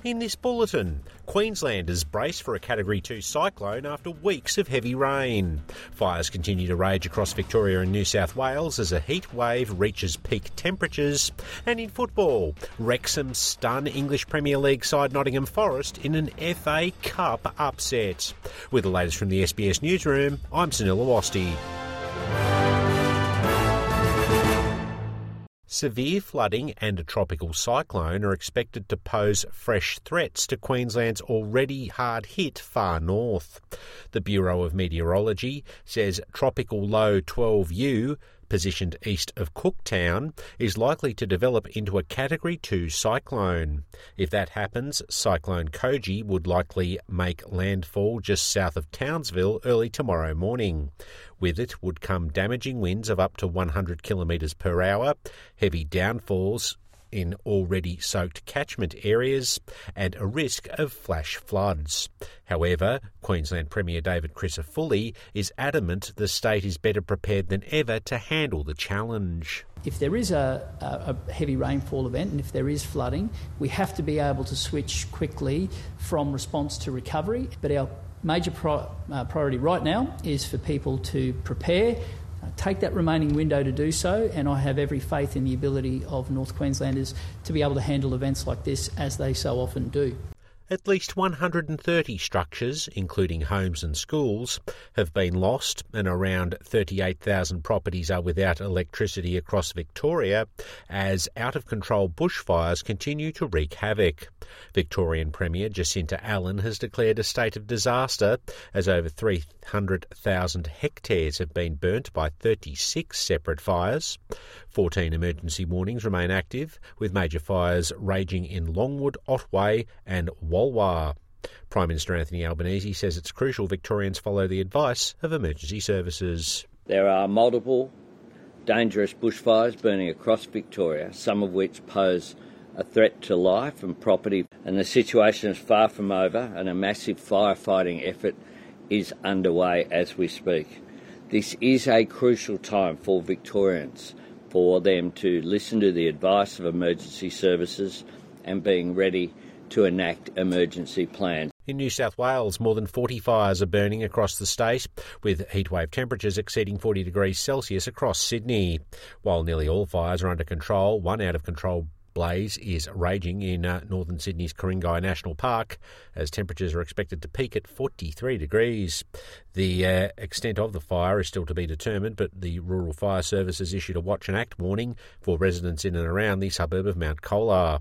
In this bulletin, Queenslanders brace for a Category 2 cyclone after weeks of heavy rain. Fires continue to rage across Victoria and New South Wales as a heat wave reaches peak temperatures. And in football, Wrexham stun English Premier League side Nottingham Forest in an FA Cup upset. With the latest from the SBS Newsroom, I'm Sunil Awasthi. Severe flooding and a tropical cyclone are expected to pose fresh threats to Queensland's already hard-hit far north. The Bureau of Meteorology says tropical low 12U, positioned east of Cooktown, is likely to develop into a Category 2 cyclone. If that happens, Cyclone Koji would likely make landfall just south of Townsville early tomorrow morning. With it would come damaging winds of up to 100 kilometres per hour, heavy downfalls in already soaked catchment areas, and a risk of flash floods. However, Queensland Premier David Crisafulli is adamant the state is better prepared than ever to handle the challenge. If there is a heavy rainfall event and if there is flooding, we have to be able to switch quickly from response to recovery. But our major priority right now is for people to prepare, take that remaining window to do so, and I have every faith in the ability of North Queenslanders to be able to handle events like this as they so often do. At least 130 structures, including homes and schools, have been lost, and around 38,000 properties are without electricity across Victoria as out-of-control bushfires continue to wreak havoc. Victorian Premier Jacinta Allen has declared a state of disaster as over 300,000 hectares have been burnt by 36 separate fires. 14 emergency warnings remain active, with major fires raging in Longwood, Otway and Walwar. Prime Minister Anthony Albanese says it's crucial Victorians follow the advice of emergency services. There are multiple dangerous bushfires burning across Victoria, some of which pose a threat to life and property, and the situation is far from over and a massive firefighting effort is underway as we speak. This is a crucial time for Victorians, for them to listen to the advice of emergency services and being ready to enact emergency plans. In New South Wales, more than 40 fires are burning across the state, with heatwave temperatures exceeding 40 degrees Celsius across Sydney. While nearly all fires are under control, one out-of-control blaze is raging in northern Sydney's Ku-ring-gai National Park, as temperatures are expected to peak at 43 degrees. The extent of the fire is still to be determined, but the Rural Fire Service has issued a watch and act warning for residents in and around the suburb of Mount Colah.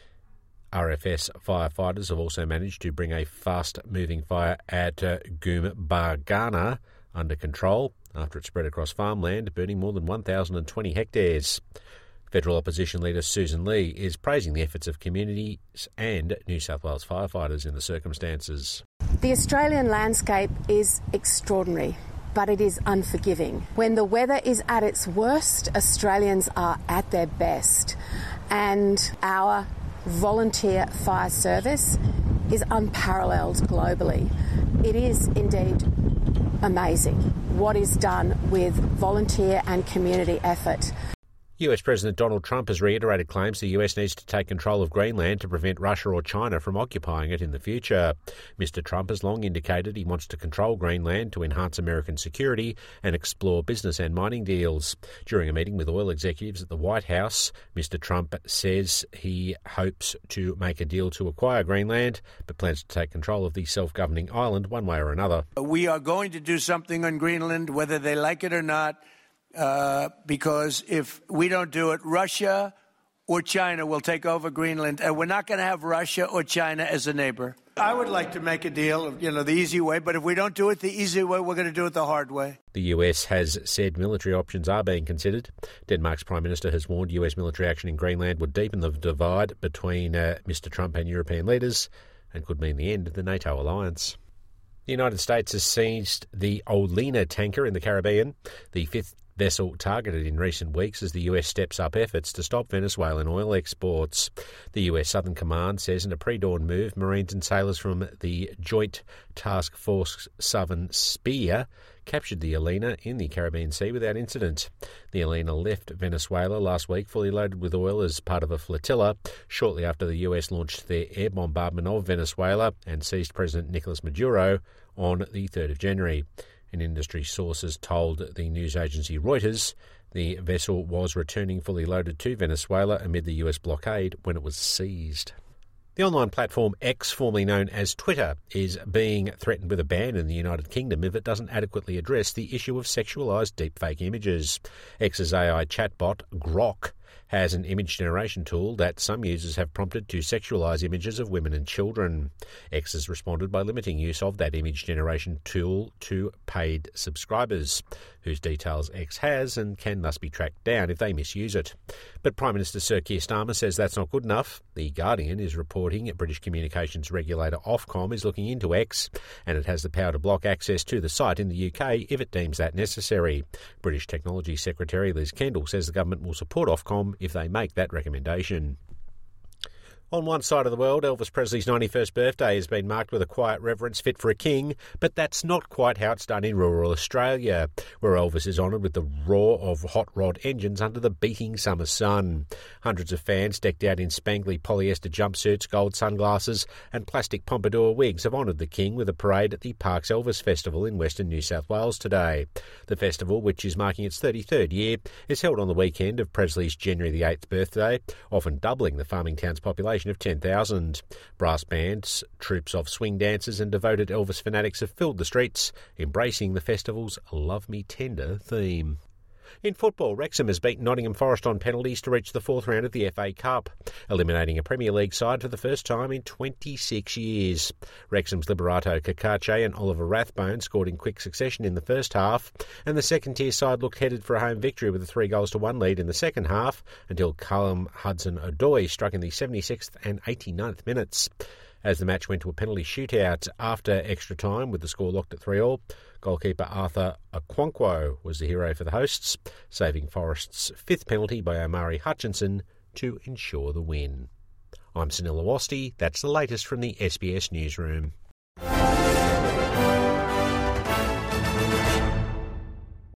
RFS firefighters have also managed to bring a fast-moving fire at Goombargana under control after it spread across farmland, burning more than 1,020 hectares. Federal opposition leader Susan Lee is praising the efforts of communities and New South Wales firefighters in the circumstances. The Australian landscape is extraordinary, but it is unforgiving. When the weather is at its worst, Australians are at their best, and our volunteer fire service is unparalleled globally. It is indeed amazing what is done with volunteer and community effort. US President Donald Trump has reiterated claims the US needs to take control of Greenland to prevent Russia or China from occupying it in the future. Mr. Trump has long indicated he wants to control Greenland to enhance American security and explore business and mining deals. During a meeting with oil executives at the White House, Mr. Trump says he hopes to make a deal to acquire Greenland, but plans to take control of the self-governing island one way or another. We are going to do something on Greenland, whether they like it or not. Because if we don't do it, Russia or China will take over Greenland, and we're not going to have Russia or China as a neighbor. I would like to make a deal, the easy way, but if we don't do it the easy way, we're going to do it the hard way. The US has said military options are being considered. Denmark's Prime Minister has warned US military action in Greenland would deepen the divide between Mr. Trump and European leaders and could mean the end of the NATO alliance. The United States has seized the Olena tanker in the Caribbean, the fifth vessel targeted in recent weeks as the US steps up efforts to stop Venezuelan oil exports. The US Southern Command says in a pre-dawn move, Marines and sailors from the Joint Task Force Southern Spear captured the Elena in the Caribbean Sea without incident. The Elena left Venezuela last week fully loaded with oil as part of a flotilla, shortly after the US launched their air bombardment of Venezuela and seized President Nicolas Maduro on the 3rd of January. And industry sources told the news agency Reuters the vessel was returning fully loaded to Venezuela amid the US blockade when it was seized. The online platform X, formerly known as Twitter, is being threatened with a ban in the United Kingdom if it doesn't adequately address the issue of sexualised deepfake images. X's AI chatbot, Grok, has an image generation tool that some users have prompted to sexualise images of women and children. X has responded by limiting use of that image generation tool to paid subscribers, whose details X has and can thus be tracked down if they misuse it. But Prime Minister Sir Keir Starmer says that's not good enough. The Guardian is reporting British communications regulator Ofcom is looking into X, and it has the power to block access to the site in the UK if it deems that necessary. British Technology Secretary Liz Kendall says the government will support Ofcom if they make that recommendation. On one side of the world, Elvis Presley's 91st birthday has been marked with a quiet reverence fit for a king, but that's not quite how it's done in rural Australia, where Elvis is honoured with the roar of hot rod engines under the beating summer sun. Hundreds of fans decked out in spangly polyester jumpsuits, gold sunglasses and plastic pompadour wigs have honoured the king with a parade at the Parks Elvis Festival in Western New South Wales today. The festival, which is marking its 33rd year, is held on the weekend of Presley's January the 8th birthday, often doubling the farming town's population of 10,000. Brass bands, troops of swing dancers and devoted Elvis fanatics have filled the streets, embracing the festival's Love Me Tender theme. In football, Wrexham has beaten Nottingham Forest on penalties to reach the 4th round of the FA Cup, eliminating a Premier League side for the first time in 26 years. Wrexham's Liberato Cacace and Oliver Rathbone scored in quick succession in the first half, and the second-tier side looked headed for a home victory with a 3-1 lead in the second half until Callum Hudson-Odoi struck in the 76th and 89th minutes. As the match went to a penalty shootout after extra time with the score locked at 3-3, goalkeeper Arthur Okonkwo was the hero for the hosts, saving Forest's 5th penalty by Omari Hutchinson to ensure the win. I'm Sunil Awasthi. That's the latest from the SBS Newsroom.